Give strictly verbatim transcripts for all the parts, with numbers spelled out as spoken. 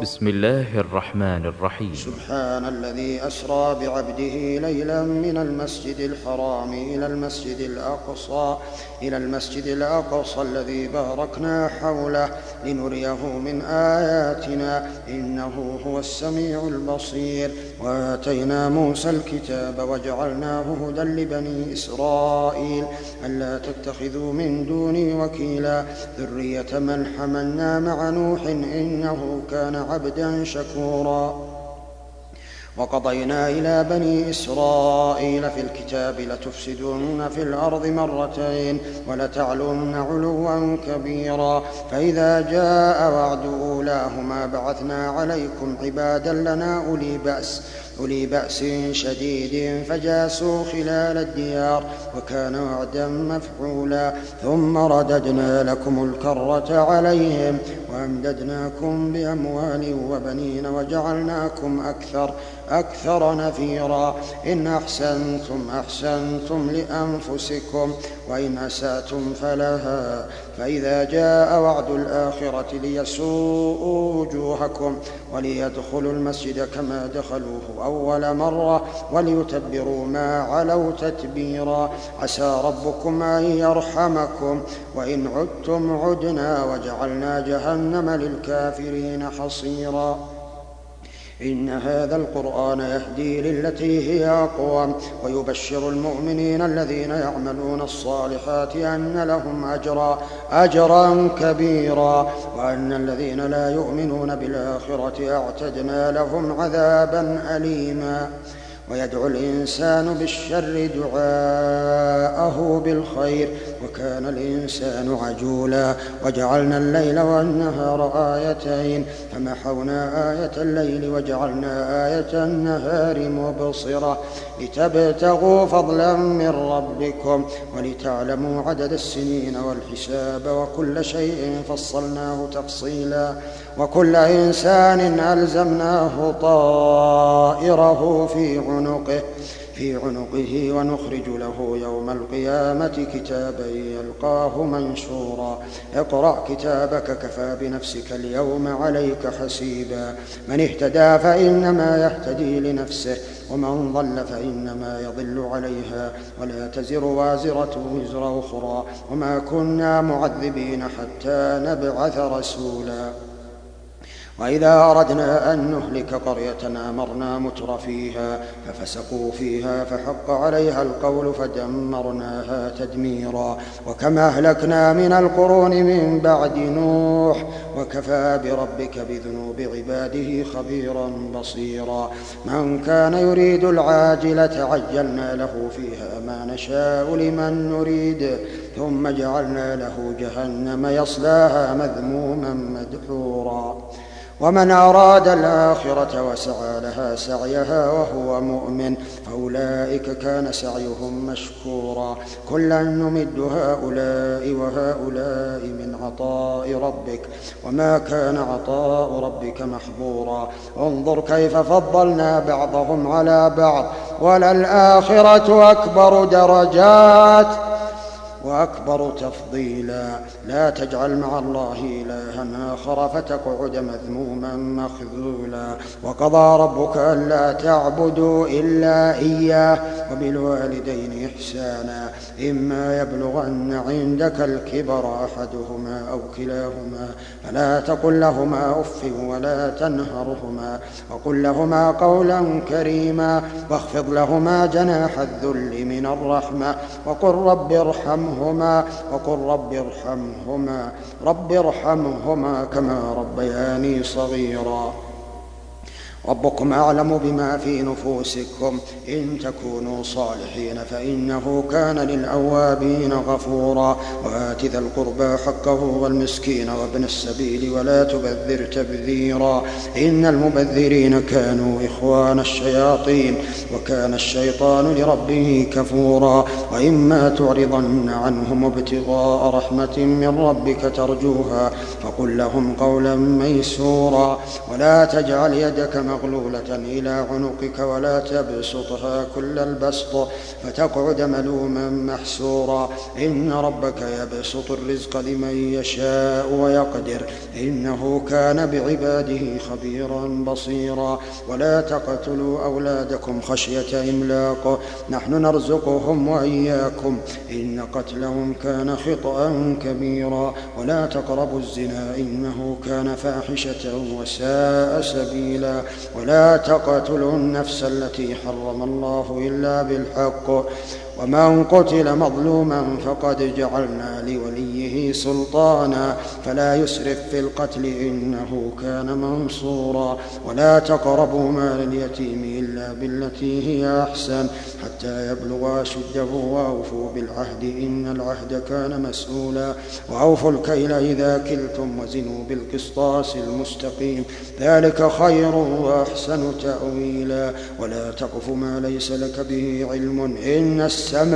بسم الله الرحمن الرحيم. سبحان الذي أسرى بعبده ليلا من المسجد الحرام إلى المسجد الأقصى إلى المسجد الأقصى الذي باركنا حوله لنريه من آياتنا إنه هو السميع البصير. وآتينا موسى الكتاب وجعلناه هدى لبني إسرائيل ألا تتخذوا من دوني وكيلا ذرية من حملنا مع نوح إنه كان عبدا شكورا. وقضينا إلى بني إسرائيل في الكتاب لتفسدن في الأرض مرتين ولتعلن علوا كبيرا فإذا جاء وعد أولاهما بعثنا عليكم عبادا لنا أولي بأس أولي بأس شديد فجاسوا خلال الديار وكان وعدا مفعولا ثم رددنا لكم الكرة عليهم وأمددناكم بأموال وبنين وجعلناكم أكثر أكثر نفيرا. إن أحسنتم أحسنتم لأنفسكم وإن أسأتم فلها فإذا جاء وعد الآخرة ليسوءوا وجوهكم وليدخلوا المسجد كما دخلوه أول مرة وليتبروا ما علوا تتبيرا. عسى ربكم أن يرحمكم وإن عدتم عدنا وجعلنا جهنم للكافرين حصيرا. إن هذا القرآن يهدي للتي هي أقوم ويبشر المؤمنين الذين يعملون الصالحات أن لهم أجرا أجرا كبيرا وأن الذين لا يؤمنون بالآخرة أعتدنا لهم عذابا أليما. ويدعو الإنسان بالشر دعاءه بالخير وكان الإنسان عجولا. وجعلنا الليل والنهار آيتين فمحونا آية الليل وجعلنا آية النهار مبصرة لتبتغوا فضلا من ربكم ولتعلموا عدد السنين والحساب وكل شيء فصلناه تفصيلا. وكل إنسان ألزمناه طائره في عنقه في عنقه ونخرج له يوم القيامة كتابا يلقاه منشورا. اقرأ كتابك كفى بنفسك اليوم عليك حسيبا. من اهتدى فإنما يهتدي لنفسه ومن ضل فإنما يضل عليها ولا تزر وازرة وزر أخرى وما كنا معذبين حتى نبعث رسولا. وإذا أردنا أن نهلك قرية أمرنا متر فيها ففسقوا فيها فحق عليها القول فدمرناها تدميرا. وكما أهلكنا من القرون من بعد نوح وكفى بربك بذنوب عباده خبيرا بصيرا. من كان يريد العاجلة عجلنا له فيها ما نشاء لمن نريد ثم جعلنا له جهنم يصلاها مذموما مدحورا. ومن أراد الآخرة وسعى لها سعيها وهو مؤمن فأولئك كان سعيهم مشكورا. كلا نمد هؤلاء وهؤلاء من عطاء ربك وما كان عطاء ربك محظورا. انظر كيف فضلنا بعضهم على بعض وللآخرة أكبر درجات وأكبر تفضيلا. لا تجعل مع الله إلها آخر فتقعد مذموما مخذولا. وقضى ربك ألا تعبدوا إلا إياه وبالوالدين إحسانا إما يبلغن عندك الكبر أحدهما أو كلاهما فلا تقل لهما أف ولا تنهرهما وقل لهما قولا كريما واخفض لهما جناح الذل من الرحمة وقل رب ارحمهما هما وقل رب ارحمهما رب ارحمهما كما ربياني صغيرا. ربكم أعلم بما في نفوسكم إن تكونوا صالحين فإنه كان للأوابين غفورا. وآت ذا القربى حقه والمسكين وابن السبيل ولا تبذر تبذيرا إن المبذرين كانوا إخوان الشياطين وكان الشيطان لربه كفورا. وإما تعرضن عنهم ابتغاء رحمة من ربك ترجوها فقل لهم قولا ميسورا. ولا تجعل يدك مغلولة إلى عنقك ولا تبسطها كل البسط فتقعد ملوما محسورا إن ربك يبسط الرزق لمن يشاء ويقدر إنه كان بعباده خبيرا بصيرا ولا تقتلوا أولادكم خشية إملاق نحن نرزقهم وإياكم إن قتلهم كان خطأ كبيرا ولا تقربوا الزنا إنه كان فاحشة وساء سبيلا ولا تقتلوا النفس التي حرم الله إلا بالحق ومن قتل مظلوما فقد جعلنا لوليه سلطانا فلا يسرف في القتل إنه كان منصورا ولا تقربوا مال اليتيم إلا بالتي هي أحسن حتى يبلغ أشده وأوفوا بالعهد إن العهد كان مسؤولا وأوفوا الكيل إذا كلتم وزنوا بالقسطاس المستقيم ذلك خير وأحسن تأويلا ولا تقف ما ليس لك به علم إن السمع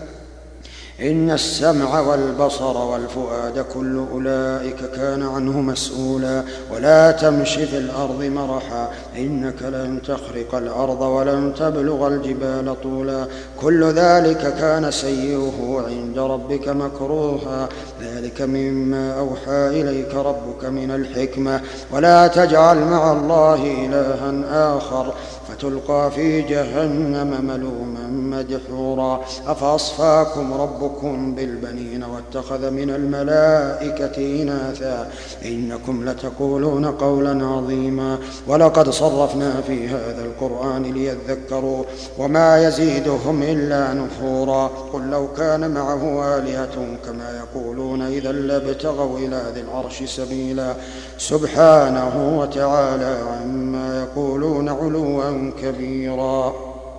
إن السمع والبصر والفؤاد كل أولئك كان عنه مسؤولا ولا تمش في الأرض مرحا إنك لن تخرق الأرض ولن تبلغ الجبال طولا كل ذلك كان سيئه عند ربك مكروها ذلك مما أوحى إليك ربك من الحكمة ولا تجعل مع الله إلها آخر فتلقى في جهنم ملوما مدحورا أفأصفاكم ربكم بالبنين واتخذ من الملائكة إناثا إنكم لتقولون قولا عظيما ولقد صرفنا في هذا القرآن ليذكروا وما يزيدهم إلا نفورا قل لو كان معه آلهة كما يقولون إذا لابتغوا إلى ذي العرش سبيلا سبحانه وتعالى عما يقولون علوا كبيرا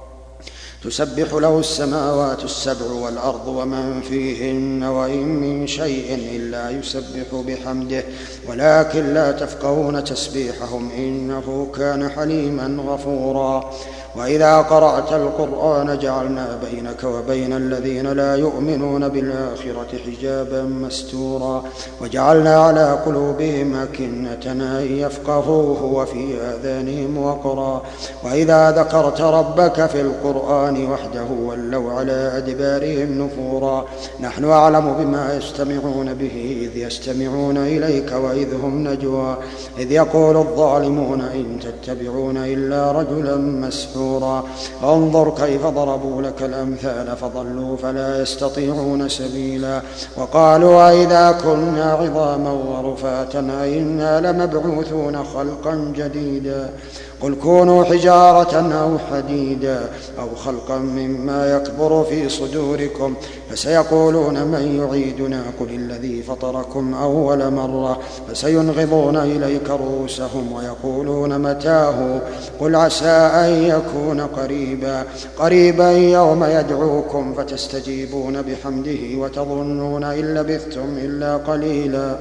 تسبح له السماوات السبع والأرض ومن فيهن وإن من شيء إلا يسبح بحمده ولكن لا تفقهون تسبيحهم إنه كان حليما غفورا وإذا قرأت القرآن جعلنا بينك وبين الذين لا يؤمنون بالآخرة حجابا مستورا وجعلنا على قلوبهم أكنة أن يفقهوه وفي آذانهم وقرا وإذا ذكرت ربك في القرآن وحده ولوا على أدبارهم نفورا نحن أعلم بما يستمعون به إذ يستمعون إليك وإذ هم نجوى إذ يقول الظالمون إن تتبعون إلا رجلا مسحورا انظر كيف ضربوا لك الأمثال فضلوا فلا يستطيعون سبيلا وقالوا أئذا كنا عظاما ورفاتا أئنا لمبعوثون خلقا جديدا قل كونوا حجارة أو حديدا أو خلقا مما يكبر في صدوركم فسيقولون من يعيدنا قل الذي فطركم أول مرة فسينغضون إليك رؤوسهم ويقولون متاه قل عسى أن يكون قريبا قريبا يوم يدعوكم فتستجيبون بحمده وتظنون إن لبثتم إلا قليلا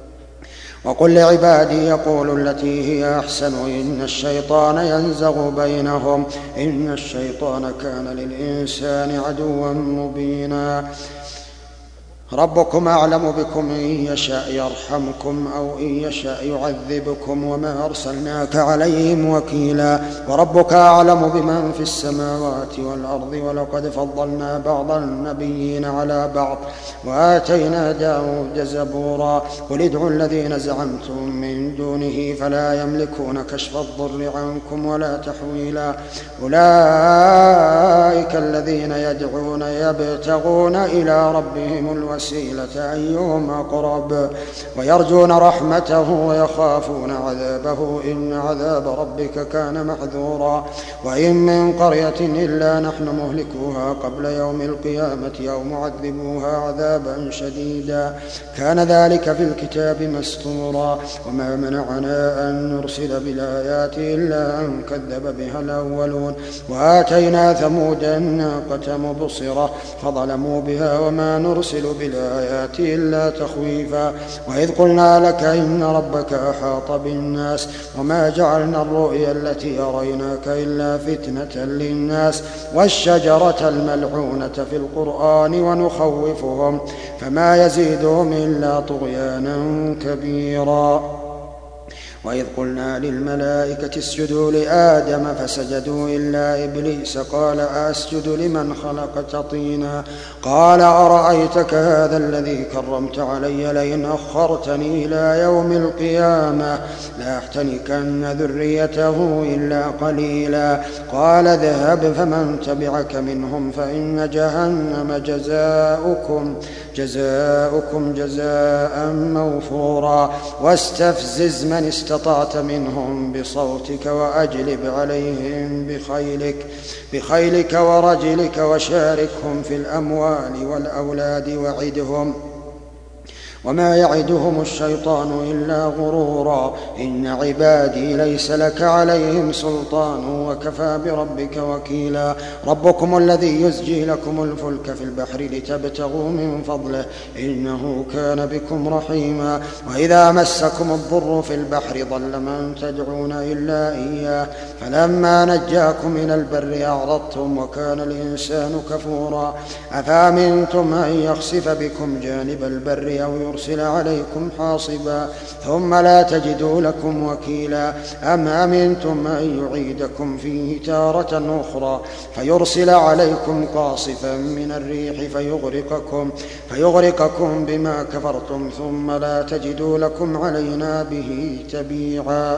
وقل لعبادي يقولوا التي هي أحسن إن الشيطان ينزغ بينهم إن الشيطان كان للإنسان عدوا مبينا ربكم أعلم بكم إن يشاء يرحمكم أو إن يشاء يعذبكم وما أرسلناك عليهم وكيلا وربك أعلم بمن في السماوات والأرض ولقد فضلنا بعض النبيين على بعض وآتينا داود زبورا قل ادعوا الذين زعمتم من دونه فلا يملكون كشف الضر عنكم ولا تحويلا أولئك الذين يدعون يبتغون إلى ربهم الوسيلة أيهم أقرب ويرجون رحمته ويخافون عذابه إن عذاب ربك كان محذورا وإن من قرية إلا نحن مهلكوها قبل يوم القيامة أو معذبوها عذابا شديدا كان ذلك في الكتاب مستورا وما منعنا أن نرسل بالآيات إلا أن كذب بها الأولون وآتينا ثمود الناقة مبصرة فظلموا بها وما نرسل بالآيات إلا تخويفا وإذ قلنا لك إن ربك أحاط بالناس وما جعلنا الرؤيا التي أريناك إلا فتنة للناس والشجرة الملعونة في القرآن ونخوفهم فما يزيدهم إلا طغيانا كبيرا وإذ قلنا للملائكة اسجدوا لآدم فسجدوا إلا إبليس قال أسجد لمن خلقت طينا قال أرأيتك هذا الذي كرمت علي لئن أخرتني إلى يوم القيامة لأحتنكن ذريته إلا قليلا قال اذهب فمن تبعك منهم فإن جهنم جزاؤكم جزاؤكم جزاء موفورا واستفزز من استطعت منهم بصوتك وأجلب عليهم بخيلك, بخيلك ورجلك وشاركهم في الأموال والأولاد وعدهم وما يعدهم الشيطان إلا غرورا إن عبادي ليس لك عليهم سلطان وكفى بربك وكيلا ربكم الذي يزجي لكم الفلك في البحر لتبتغوا من فضله إنه كان بكم رحيما وإذا مسكم الضر في البحر ضل من تدعون إلا إياه فلما نجاكم من البر أعرضتم وكان الإنسان كفورا أفأمنتم أن يخسف بكم جانب البر أو يرسل عليكم حاصبا ثم لا تجدوا لكم وكيلا أم أمنتم أن يعيدكم فيه تارة أخرى فيرسل عليكم قاصفا من الريح فيغرقكم, فيغرقكم بما كفرتم ثم لا تجدوا لكم علينا به تبيعا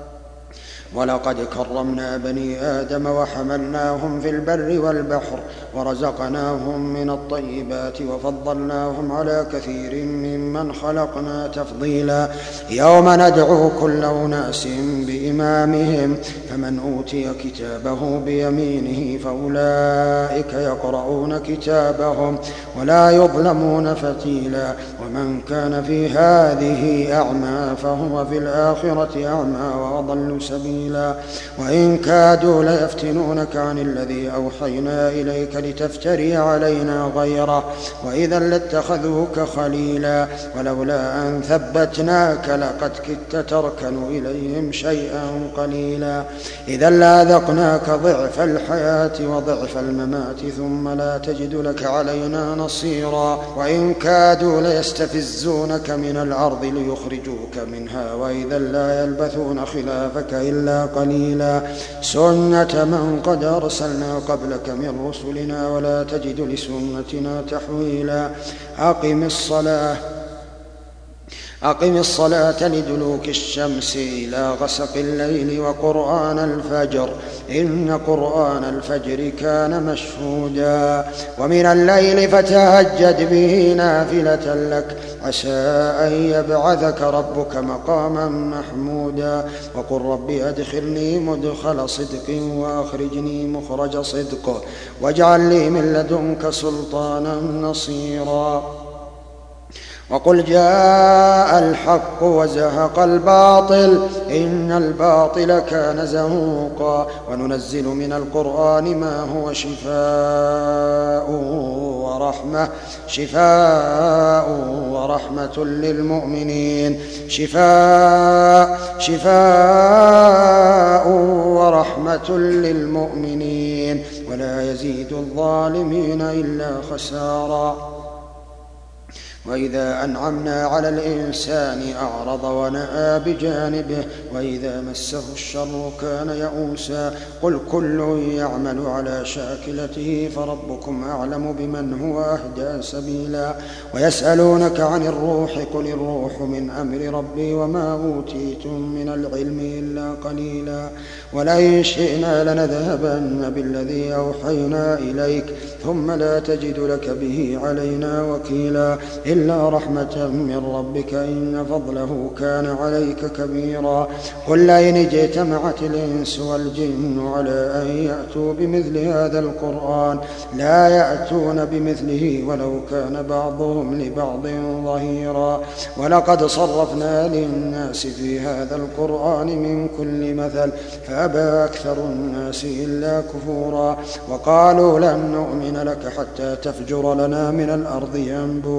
ولقد كرمنا بني آدم وحملناهم في البر والبحر ورزقناهم من الطيبات وفضلناهم على كثير ممن خلقنا تفضيلا يوم ندعو كل أناس بإمامهم فمن أوتي كتابه بيمينه فأولئك يقرؤون كتابهم ولا يظلمون فتيلا ومن كان في هذه أعمى فهو في الآخرة أعمى وأضل سبيلا وإن كادوا ليفتنونك عن الذي أوحينا إليك لتفتري علينا غيره وإذا لاتخذوك خليلا ولولا أن ثبتناك لقد كدت تركن إليهم شيئا قليلا إذا لأذقناك ضعف الحياة وضعف الممات ثم لا تجد لك علينا نصيرا وإن كادوا ليستفزونك من الأرض ليخرجوك منها وإذا لا يلبثون خلافك إلا قليلا سنة من قد أرسلنا قبلك من رسلنا ولا تجد لسنتنا تحويلا أقم الصلاة أقم الصلاة لدلوك الشمس إلى غسق الليل وقرآن الفجر إن قرآن الفجر كان مشهودا ومن الليل فتهجد به نافلة لك عسى أن يبعثك ربك مقاما محمودا وقل رب أدخلني مدخل صدق وأخرجني مخرج صدق واجعل لي من لدنك سلطانا نصيرا وقل جاء الحق وزهق الباطل إن الباطل كان زهوقا وننزل من القرآن ما هو شفاء ورحمة شفاء ورحمة للمؤمنين شفاء شفاء ورحمة للمؤمنين ولا يزيد الظالمين إلا خسارا وإذا أنعمنا على الإنسان أعرض ونأى بجانبه وإذا مسه الشر كان يئوسا قل كل يعمل على شاكلته فربكم أعلم بمن هو أهدى سبيلا ويسألونك عن الروح قل الروح من أمر ربي وما أوتيتم من العلم إلا قليلا ولئن شئنا لنذهبن بالذي أوحينا إليك ثم لا تجد لك به علينا وكيلا إلا رحمة من ربك إن فضله كان عليك كبيرا قل لئن اجتمعت الإنس والجن على أن يأتوا بمثل هذا القرآن لا يأتون بمثله ولو كان بعضهم لبعض ظهيرا ولقد صرفنا للناس في هذا القرآن من كل مثل فأبى أكثر الناس إلا كفورا وقالوا لن نؤمن لك حتى تفجر لنا من الأرض ينبوعا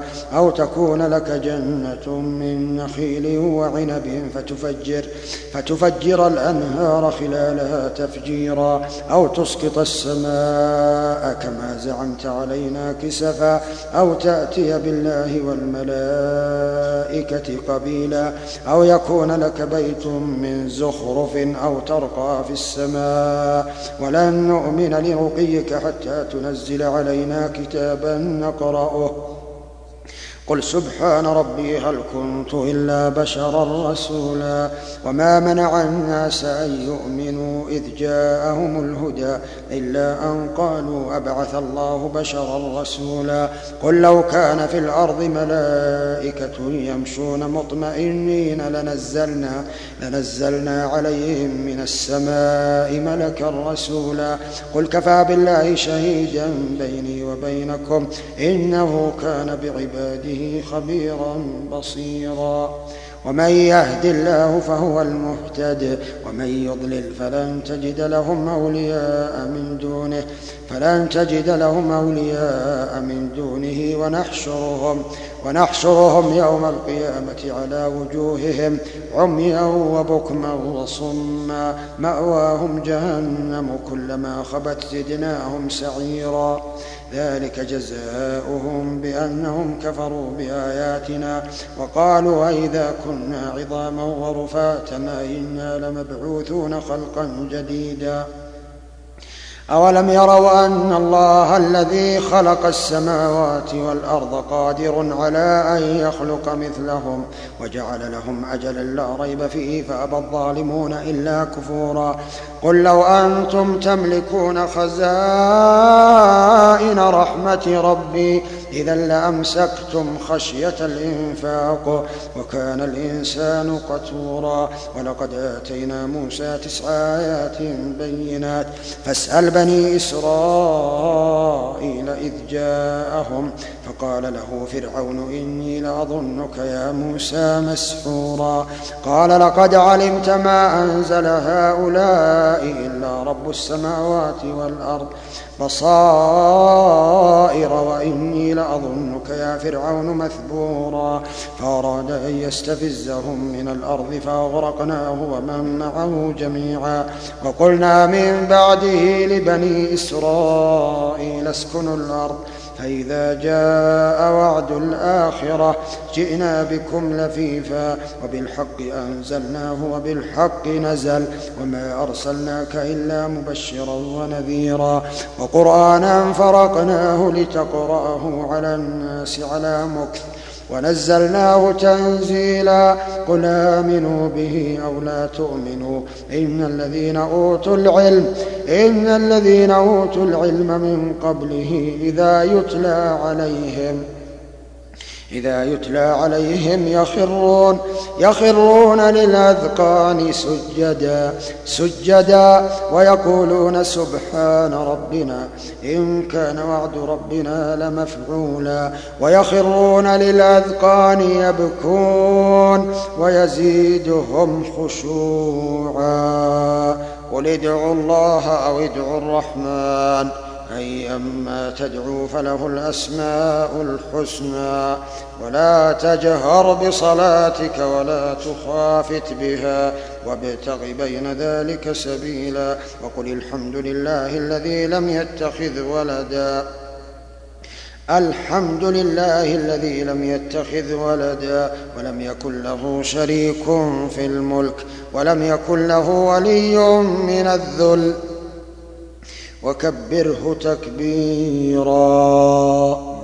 أو تكون لك جنة من نخيل وعنب فتفجر, فتفجر الأنهار خلالها تفجيرا أو تسقط السماء كما زعمت علينا كسفا أو تأتي بالله والملائكة قبيلا أو يكون لك بيت من زخرف أو ترقى في السماء ولن نؤمن لرقيك حتى تنزل علينا كتابا نقرأه قل سبحان ربي هل كنت إلا بشرا رسولا وما منع الناس أن يؤمنوا إذ جاءهم الهدى إلا أن قالوا أبعث الله بشرا رسولا قل لو كان في الأرض ملائكة يمشون مطمئنين لنزلنا, لنزلنا عليهم من السماء ملكا رسولا قل كفى بالله شهيدا بيني وبينكم إنه كان بعباده خبيرا بصيرا ومن يهد الله فهو المهتد ومن يضلل فلن تجد لهم أولياء من دونه فلن تجد لهم أولياء من دونه ونحشرهم ونحشرهم يوم القيامة على وجوههم عميا وبكما وصما مأواهم جهنم كلما خبت زدناهم سعيرا ذلك جزاؤهم بأنهم كفروا بآياتنا وقالوا أئذا كنا عظاما ورفاتا إنا لمبعوثون خلقا جديدا أولم يروا أن الله الذي خلق السماوات والأرض قادر على أن يخلق مثلهم وجعل لهم أجلا لا ريب فيه فأبى الظالمون إلا كفورا قل لو أنتم تملكون خزائن رحمة ربي إذا لأمسكتم خشية الإنفاق وكان الإنسان قتورا ولقد آتينا موسى تسع آيات بينات فاسأل بني إسرائيل إذ جاءهم فقال له فرعون إني لأظنك يا موسى مسحورا قال لقد علمت ما أنزل هؤلاء إلا رب السماوات والأرض بصائر وإني لأظنك يا فرعون مثبورا فأراد أن يستفزهم من الأرض فأغرقناه ومن معه جميعا وقلنا من بعده لبني إسرائيل اسكنوا الأرض فإذا جاء وعد الآخرة جئنا بكم لفيفا وبالحق أنزلناه وبالحق نزل وما أرسلناك إلا مبشرا ونذيرا وقرآنا فرقناه لتقرأه على الناس على مكث ونزلناه تنزيلا قل آمنوا به أو لا تؤمنوا إن الذين أوتوا العلم إن الذين أوتوا العلم من قبله إذا يتلى عليهم إذا يتلى عليهم يخرون يخرون للأذقان سجدا سجدا ويقولون سبحان ربنا إن كان وعد ربنا لمفعولا ويخرون للأذقان يبكون ويزيدهم خشوعا قل ادعوا الله أو ادعوا الرحمن أيما تدعوا فله الأسماء الحسنى ولا تجهر بصلاتك ولا تخافت بها وابتغ بين ذلك سبيلا وقل الحمد لله الذي لم يتخذ ولدا الحمد لله الذي لم يتخذ ولدا ولم يكن له شريك في الملك ولم يكن له ولي من الذل وكبره تكبيرا.